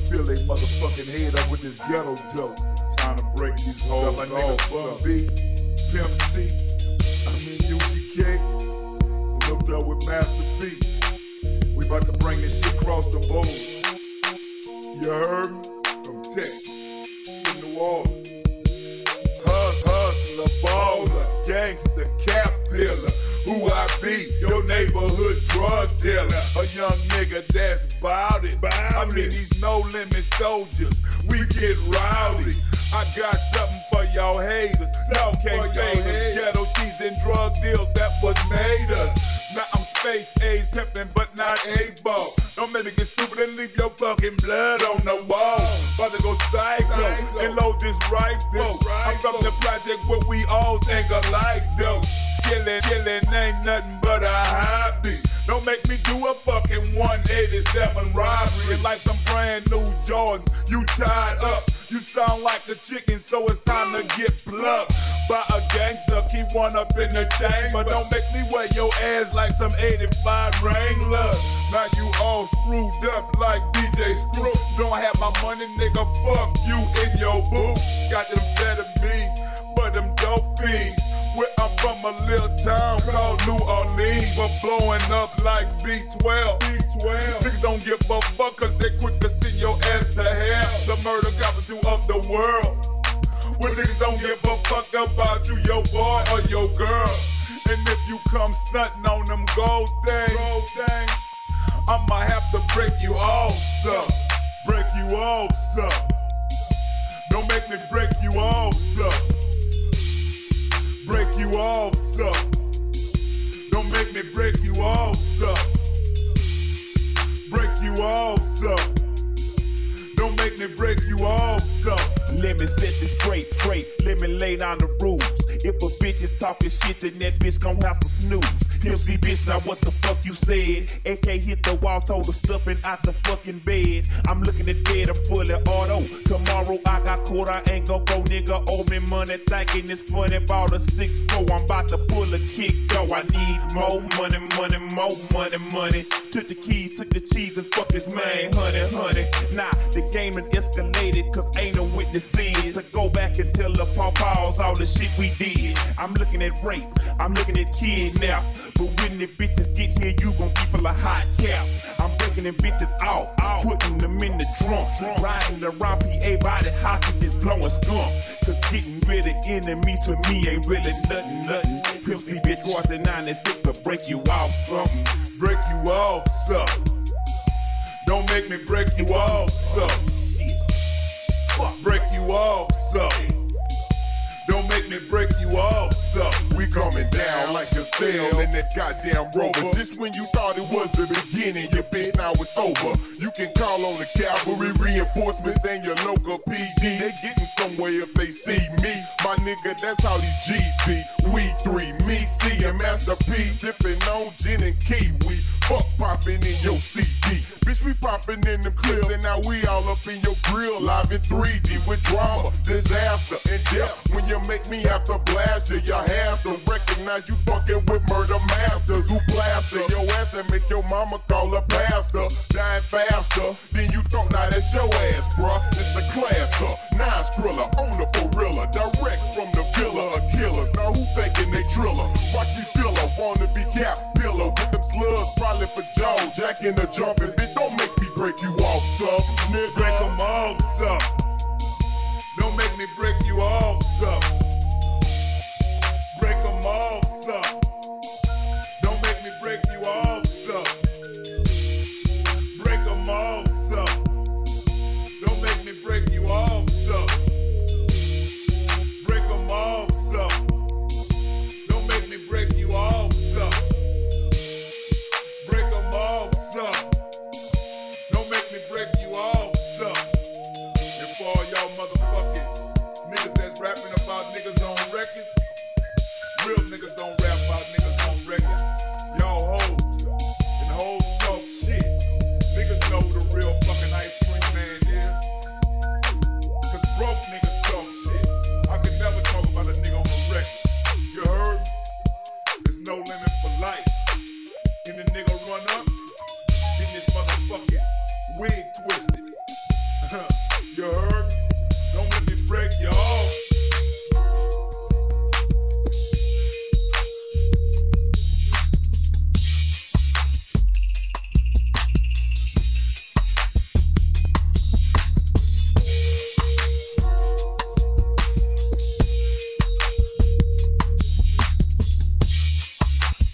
fill they motherfucking head up with this ghetto dope. Time to break these hoes off. My nigga Bun B, Pimp C, UGK, and hooked up with Master B. We about to bring this shit across the board. You heard me? From Texas to New Orleans. Hustler, baller, gangster, cap pillar. Who I be? Your neighborhood drug dealer. A young nigga that's bout it. I mean these no limit soldiers, we get rowdy. I got something for y'all haters. Y'all can't fade us. Ghetto cheese and drug deals, that was made us. Now I'm space age pimpin', but not A-ball. Don't make me get stupid and leave your fucking blood on the wall. About to go psycho and load this rifle. I'm from the project where we all think alike though. Killin' ain't nothing but a hobby. Don't make me do a fucking 187 robbery. And like some brand new Jordan, you tied up. You sound like a chicken, so it's time to get plucked by a gangster. Keep one up in the chamber. Don't make me wear your ass like some 85 Wrangler. Now you all screwed up like DJ Screw. Don't have my money, nigga, fuck you in your booth. Got them better beats, but them dope fiends. Where I'm from a little town called New Orleans, but blowing up like B12. Niggas don't give a fuck cause they quick to send your ass to hell. The murder capital of the world. Where niggas don't give a fuck about you, your boy or your girl. And if you come stunting on them gold things, I'ma have to break you off, son. Break you off, son. Don't make me break you off, son. Break you off, son. Don't make me break you off, son. Break you off, son. Don't make me break you off, son. Let me set this straight, let me lay down the rules. If a bitch is talking shit, then that bitch gon' have to snooze. MC bitch, now what the fuck you said? AK hit the wall, told her stuffing out the fucking bed. I'm looking at dead, I'm fully auto. Tomorrow I got caught, I ain't gon' go, nigga. Owe me money, thinking it's funny. Bought a 6-4, I'm about to pull a kick, go. I need more money, more money. Took the keys, took the cheese, and fuck this man, honey. Nah, the game done escalated, cause ain't no witnesses to go back and tell the pawpaws all the shit we did. I'm looking at rape, I'm looking at kidnap. But when the bitches get here, you gon' be full of hot caps. I'm breaking them bitches out, putting them in the trunk. Riding around PA body hostages, blowing skunk. Cause getting rid of enemies to me ain't really nothing. Pimp C bitch Royce 96 to break you off something. Break you off, son. Don't make me break you off, son. Break you off, son. Don't make me break you off, son. We coming down like a sail in that goddamn Rover. Just when you thought it was the beginning, your bitch, now it's over. You can call on the cavalry, reinforcements, and your local PD. They getting somewhere if they see me. My nigga, that's how these G's be. We three, me, C, and Master P. Sipping on gin and kiwi. Fuck popping in your CD. Bitch, we popping in them clips, and now we all up in your grill, live in 3D with drama, disaster, and death. When you make me have to blast you, you have to recognize you fucking with murder masters who plaster your ass and make your mama call a pastor. Dying faster than you thought, now that's your ass, bruh. It's the classer, 9 Skrilla, on the forilla, direct from the villa of killers. Now who thinking they triller? Watch me feel her, wanna be cap pillar with them slugs, probably for Joe, Jack in the jumping bitch.